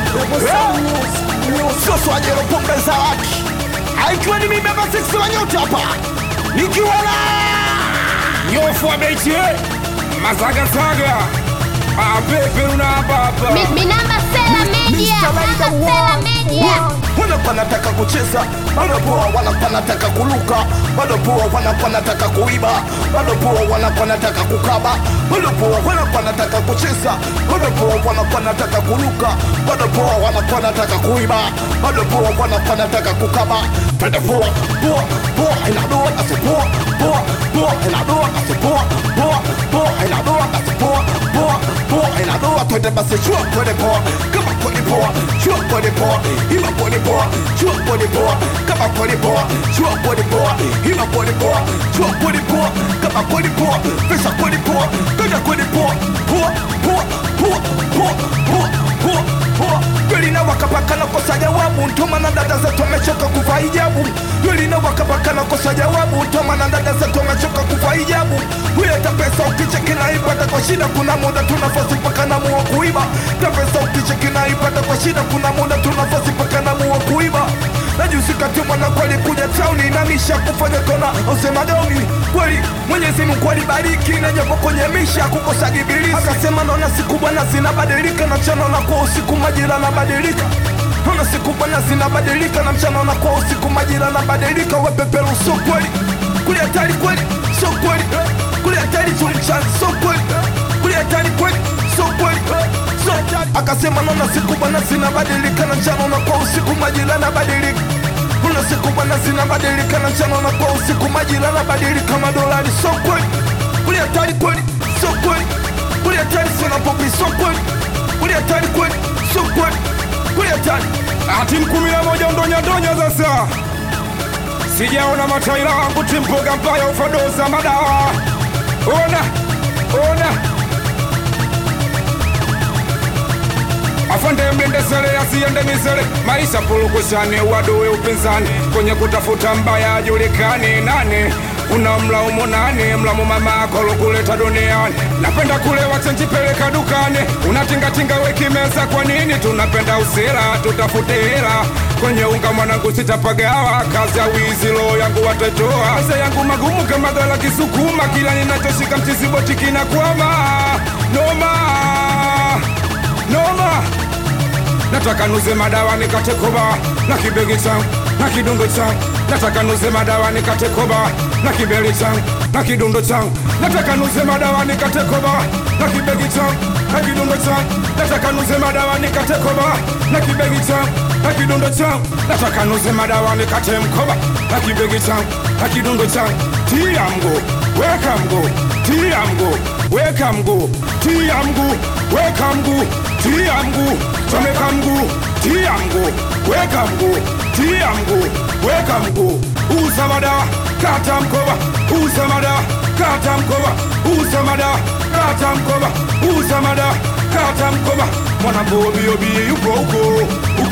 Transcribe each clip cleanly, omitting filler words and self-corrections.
Sio ajero pombe za waki. Aikiwa ni mimi baba sisi wa nyota hapa. Nikiwa na Nyofu wa bechi Mazaga saga Pepe una baba Minamba Sela Media. Minamba Sela Media. Wanakuwa nataka kucheza, bado poa wanakuwa nataka kuluka, bado poa wanakuwa nataka kuiba, bado poa wanakuwa nataka kukaba, bado poa wanakuwa nataka kucheza, bado poa wanakuwa nataka kuluka, bado poa wanakuwa nataka kuiba, bado poa wanakuwa nataka kukaba. Twende poa, poa, poa, inadoa kasi poa, poa, poa, inadoa kasi poa, poa, poa, inadoa kasi poa, poa, poa, inadoa. Twende basi chua twende poa, kama kweli poa, chua kweli poa, ima kweli poa, chua kweli poa, kama kweli poa, chua kweli poa, ima kweli poa, chua kweli poa, kama kweli poa, pesa kweli poa, kaja kweli poa, poa, poa, poa, poa, poa, poa, poa. Kweli na wakapaka na kosa jawabu, ntoma na dada zetu wamechoka kuvaa hijabu. Kweli na wakapaka na kosa jawabu, ntoma na dada zetu wamechoka kuvaa hijabu. Huleta pesa ukicheki na ipata kwa shida, kuna muda tunafasi mpaka na mua kuiba. Ta pesa ukicheki na ipata kwa shida, kuna muda tunafasi mpaka na mua kuiba. Najusi katuma na kweli kuja tauni na misha kufanya kona usema doni. Kweli Mwenyezi Mungu alibariki na japo kwenye misha kukosa gibilisi. Akasema naona siku bwana zinabadilika, na mchana na kwa usiku majira na badilika. Naona siku bwana zinabadilika, na mchana na kwa usiku majira na badilika. Wewe pepelu so kweli, kuli hatari kweli, so kweli, kuli hatari tulichana so kweli, kuli hatari kweli, so kweli, so hatari. Akasema naona siku bwana zinabadilika, na mchana na kwa usiku majira na badilika. Kuna siku bwana zinabadilika, na mchana na kwa usiku majira na badilika. Madolari so kweli, kuli hatari kweli, so kweli, kuli hatari sana popi so kweli, kuli hatari kweli, so kweli, kuli hatari. Timu 11 ndonya sasa. Sijaona mataila wangu timpoga mbaya ufadoza madawa. Ona Afande mlinde sele asiende misele. Maisha pulukushane wadowe upinzani, kwenye kutafuta mbaya ajulikani nani. Una mlaumu nani? Mlaumu mama akolo kuleta duniani. Napenda kulewa chenji peleka dukani. Unatinga weki meza kwa nini? Tunapenda usira tutafute hela. Kwenye unga mwanangu sitapagawa. Kazi ya wizi lo yangu watatoa. Maisha yangu magumu kama gala kisukuma. Kila ninatoshika mtiziboti kina kwama. Noma Nataka nuze madawa nikate koba na kibegi changu na kidundo changu. Nataka nuze madawa nikate koba na kibegi changu na kidundo changu. Nataka nuze madawa nikate koba na kibegi changu na kidundo changu. Nataka nuze madawa nikate koba na kibegi changu na kidundo changu. Nataka nuze madawa nikate mkoba na kibegi changu na kidundo changu. Tia mgo, weka mgo, tia mgo, weka mgo, tia mgo, weka mgo, tia mgo, chomeka mgo, tia mgo, weka mgo, tia mgo, weka mgo. Uza madawa, kata mkoba, uza madawa, kata mkoba, uza madawa, kata mkoba, uza madawa, kata mkoba. Mwanangu obi yuko uko.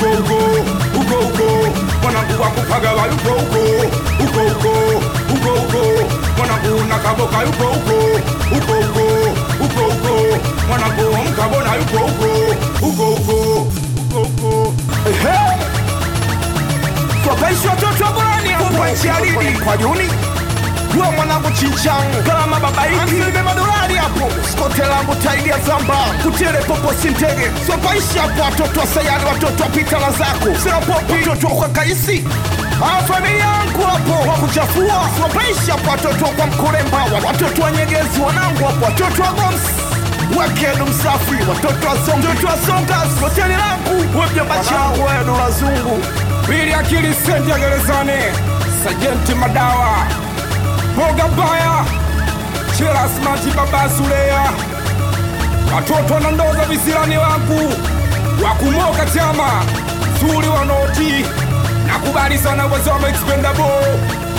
Mwanangu wakupagawa yuko uko. Mwanangu nakaboka yuko uko. Mwanangu mkabona yuko uko. Kwa watoto wa burani kwa nchi ya lidi kwa juni. Kwa mwanangu chinchangu kalama babaiki Anselme madolari hapo. Skote langu taidi ya zamba Kutele popo sintege. Swapaishi hapo watoto wa sayari, watoto wa pita na zako. Sina popi watoto wa kaisi. Familia yangu hapo wakuchafua. Swapaishi hapo watoto kwa mkuremba, watoto wa nyegezi wanangu hapo, watoto wa gomsi Wekedu msafi, watoto wa songa hoteli langu, webja bachangu wedu lazungu. Pili akili sendi ya gerezani. Sajenti madawa Boga mbaya Chela smati baba Sulea. Watoto na ndoza visilani wangu wakumoka chama Zuri wanoti. Nakubali sana wazo wa expendable.